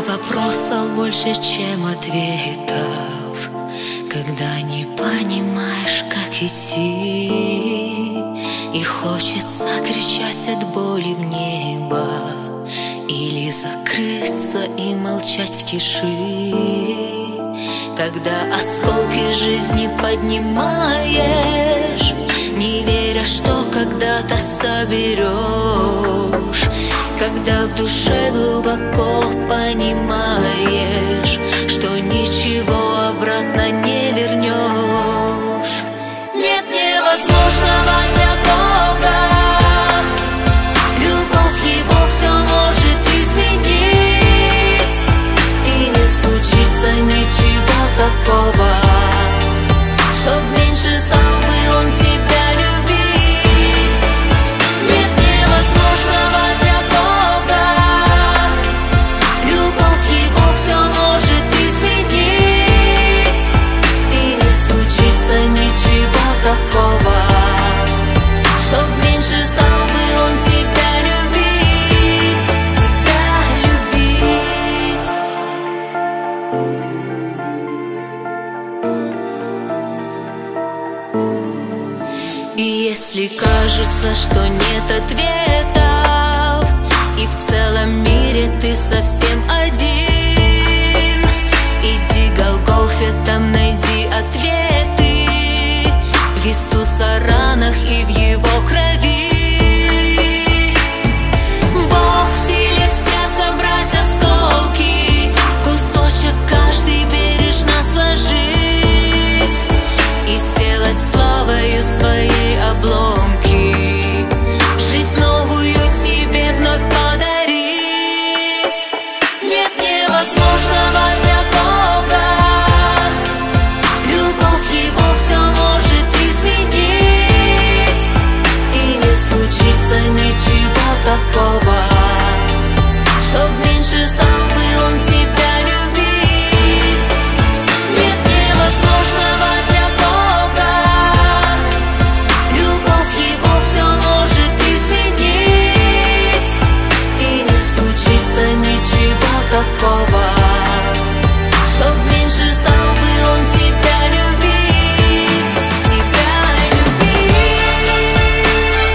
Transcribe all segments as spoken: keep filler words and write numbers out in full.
вопросов больше, чем ответов, когда не понимаешь, как идти, и хочется кричать от боли в небо, или закрыться и молчать в тиши. Когда осколки жизни поднимаешь, не веря, что когда-то соберешь, когда в душе глубоко понимаешь, что ничего обратно не вернешь. Нет невозможного для Бога, любовь Его все может изменить, и не случится ничего такого, чтоб меньше стал бы Он тебя любить. Нет невозможного для Бога, любовь Его все может изменить, и не случится ничего такого, чтоб меньше стал бы Он тебя любить, тебя любить. И если кажется, что нет ответов, и в целом мире ты совсем один, иди к Голгофе, там найди ответы в Иисуса ранах и в Его крови. Бог в силе все собрать осколки, кусочек каждый бережно сложить и сделать славою своей обломки, жизнь новую тебе вновь подарить. Нет невозможного для Бога, любовь Его все может изменить, и не случится ничего такого, чтоб меньше стал бы Он тебя любить. Нет невозможного для Бога, любовь Его все может изменить, и не случится ничего такого, чтоб меньше стал бы Он тебя любить, тебя любить.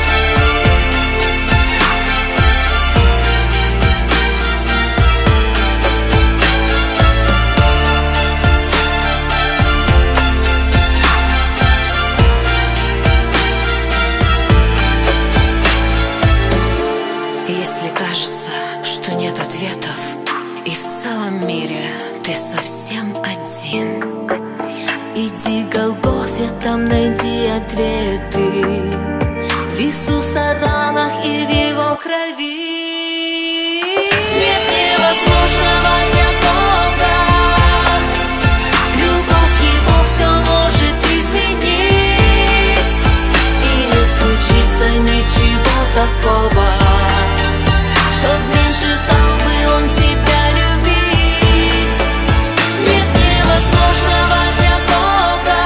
Если кажется, что нет ответов, и в целом мире ты совсем один, иди к Голгофе, там найди ответы в Иисуса ранах и в Его крови. Нет невозможного для Бога, любовь Его все может изменить, и не случится ничего такого, чтоб меньше стал бы Он тебя любить. Нет невозможного для Бога,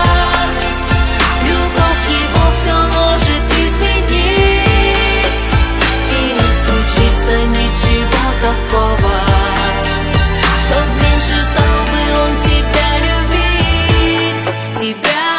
любовь Его все может изменить, и не случится ничего такого, чтоб меньше стал бы Он тебя любить, тебя